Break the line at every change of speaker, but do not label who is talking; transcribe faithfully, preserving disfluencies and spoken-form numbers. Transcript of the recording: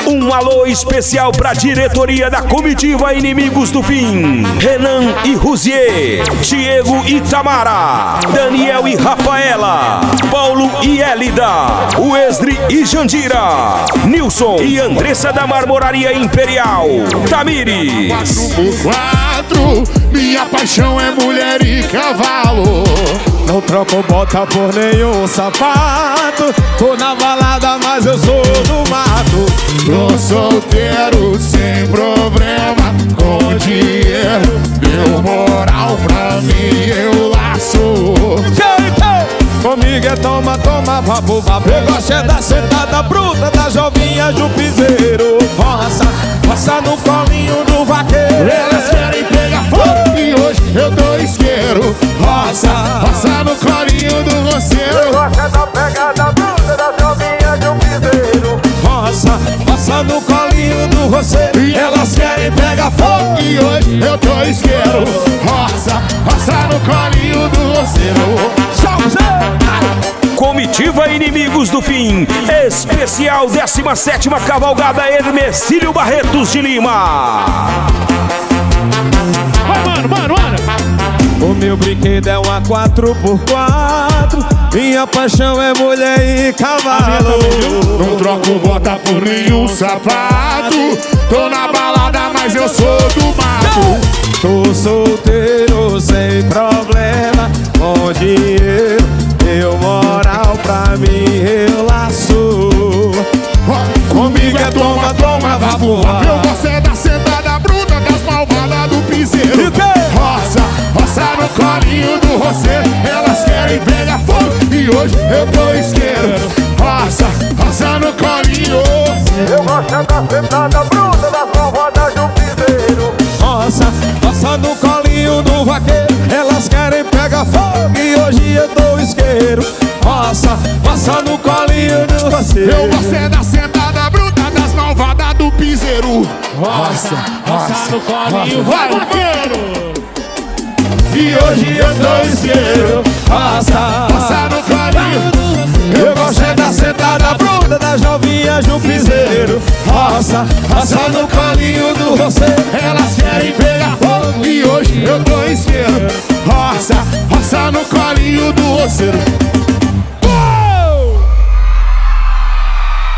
Um alô especial pra diretoria da comitiva Inimigos do Fim: Renan e Ruzier, Diego e Tamara, Daniel e Rafaela, Paulo e Elida, Wesley e Jandira, Nilson e Andressa da Marmoraria Imperial, Tamires.
quatro por quatro, minha paixão é mulher e cavalo.
Não troco bota por nenhum sapato. Tô na balada, mas eu sou do mato.
Tô solteiro sem problema, com dinheiro, deu moral pra mim, eu laço.
Comigo é toma, toma, vapo, vapo. Eu gosto é da sentada bruta, da jovinha do piseiro. Roça, roça no colinho do vaqueiro.
Elas querem pegar fogo e hoje eu dou isqueiro. Roça, roça no colinho do roceiro.
Gosta da pegada bruta, da jovinha do piseiro. Roça, roça no colinho do roceiro.
E elas querem pegar fogo e hoje eu dou isqueiro. Roça, roça no colinho do roceiro.
Comitiva Inimigos do Fim, especial décima sétima Cavalgada Hermecílio Barretos de Lima.
Vai, mano, mano, mano.
O meu brinquedo é uma quatro por quatro. Minha paixão é mulher e cavalo.
Não troco bota por nenhum sapato. Tô na balada, mas eu sou do mato.
Tô solteiro sem problema, com dinheiro, deu moral pra mim, eu laço.
Comigo é toma, toma, vapo, vapo. Eu gosto é da sentada bruta, das malvadas do piseiro. Roça, roça no colinho do roceiro. Elas querem pegar fogo e hoje eu tô isqueiro. Roça, roça no colinho.
Eu gosto é da sentada bruta, das malvadas do piseiro. Roça, roça no colinho do vaqueiro. Elas querem pegar fogo e hoje eu tô isqueiro. Roça, roça no colinho do roceiro.
Eu gosto é da sentada bruta, das malvadas do piseiro. Roça, roça no colinho, vai vaqueiro.
E hoje eu tô isqueiro. Roça,
roça no colinho.
Eu gosto é da sentada bruta, das novinhas no piseiro. Roça, roça no colinho do roceiro.
Elas querem pegar fogo e hoje eu tô isqueiro. Roça, roça no colinho do roceiro.